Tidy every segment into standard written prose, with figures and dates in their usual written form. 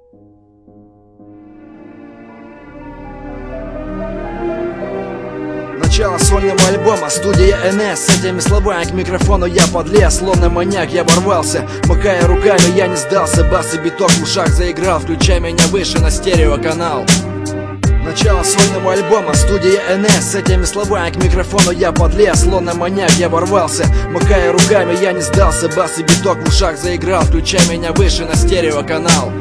Начало сольного альбома, студия НС. С этими словами к микрофону я подлез, словно маньяк я ворвался. Макая руками, я не сдался, бас и биток в ушах заиграл. Включай меня выше на стереоканал. Начало сольного альбома, студия НС. С этими словами к микрофону я подлез, словно маньяк я ворвался. Макая руками, я не сдался, бас и биток в ушах заиграл. Включай меня выше на стереоканал.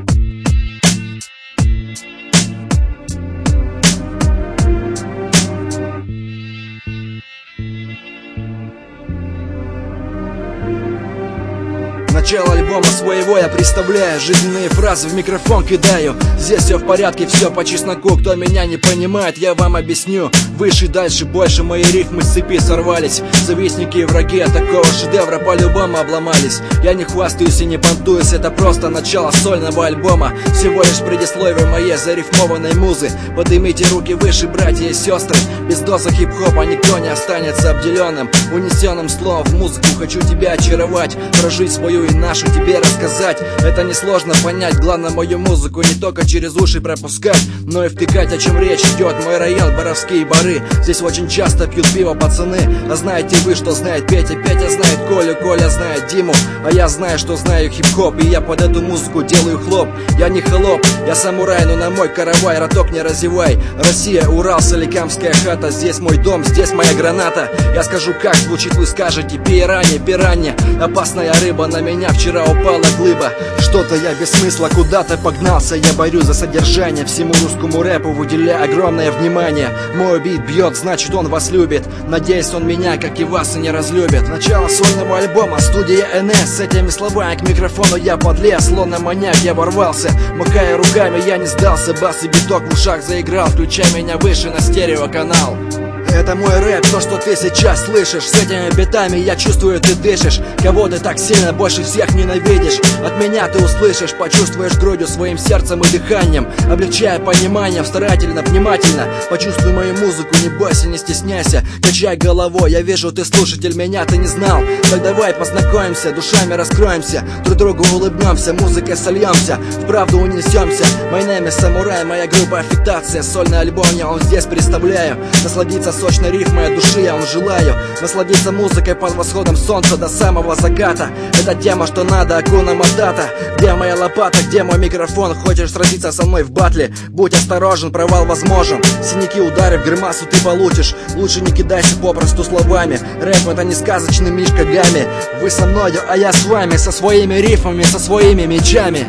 Начало альбома своего я представляю, жизненные фразы в микрофон кидаю. Здесь все в порядке, все по чесноку. Кто меня не понимает, я вам объясню. Выше, дальше, больше, мои рифмы с цепи сорвались. Завистники и враги от такого шедевра по-любому обломались. Я не хвастаюсь и не понтуюсь, это просто начало сольного альбома. Всего лишь предисловие моей зарифмованной музы. Поднимите руки выше, братья и сестры. Без доза хип-хопа никто не останется обделенным. Унесенным словом в музыку хочу тебя очаровать, прожить свою и нашу тебе рассказать. Это несложно понять, главное мою музыку не только через уши пропускать, но и втыкать, о чем речь идет. Мой район, Боровские бары, здесь очень часто пьют пиво пацаны. А знаете вы, что знает Петя? Петя знает Колю, Коля знает Диму. А я знаю, что знаю хип-хоп, и я под эту музыку делаю хлоп. Я не холоп, я самурай, но на мой каравай роток не разевай. Россия, Урал, Соликамская хата, здесь мой дом, здесь моя граната. Я скажу, как звучит, вы скажете: пиранья, пиранья, опасная рыба, на меня вчера упала глыба. Что-то я без смысла куда-то погнался. Я борюсь за содержание, всему русскому рэпу выделяя огромное внимание. Мой бит бьет, значит он вас любит. Надеюсь, он меня, как и вас, и не разлюбит. Начало сольного альбома, студия НС. С этими словами к микрофону я подлез, словно маньяк я ворвался. Макая руками, я не сдался, бас и биток в ушах заиграл. Включай меня выше на стереоканал. Это мой рэп, то, что ты сейчас слышишь. С этими битами я чувствую, ты дышишь. Кого ты так сильно больше всех ненавидишь? От меня ты услышишь, почувствуешь грудью, своим сердцем и дыханием. Облегчая пониманием, старательно, внимательно. Почувствуй мою музыку, не бойся, не стесняйся. Качай головой, я вижу, ты слушатель, меня ты не знал. Так давай познакомимся, душами раскроемся, друг другу улыбнемся, музыкой сольемся, в правду унесемся. My name is Samurai, моя группа аффектация. Сольный альбом я вам здесь представляю. Насладиться сочной рифмой от души я вам желаю. Насладиться музыкой под восходом солнца до самого заката. Это тема, что надо, Акуна Матата. Где моя лопата, где мой микрофон? Хочешь сразиться со мной в батле? Будь осторожен, провал возможен. Синяки, удары в гримасу ты получишь. Лучше не кидайся попросту словами. Рэп — это не сказочный Мишка Гамми. Вы со мною, а я с вами, со своими рифмами, со своими мечами.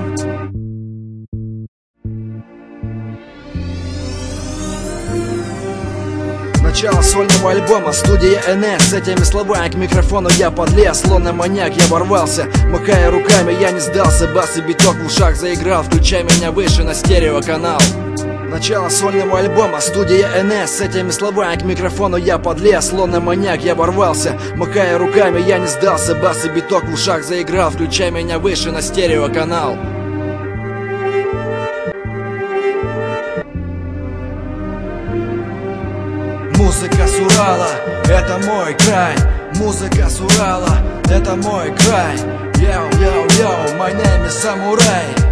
Начало сольного альбома, студия НС. С этими словами к микрофону я подлез, словно маньяк я ворвался. Макая руками, я не сдался, бас и биток в ушах заиграл. Включай меня выше на стереоканал. Начало сольного альбома, студия НС. С этими словами к микрофону я подлез, словно маньяк я ворвался. Макая руками, я не сдался, бас и биток в ушах заиграл. Включай меня выше на стереоканал. Музыка с Урала, это мой край. Музыка с Урала, это мой край. Йоу, йоу, йоу, my name is Samurai.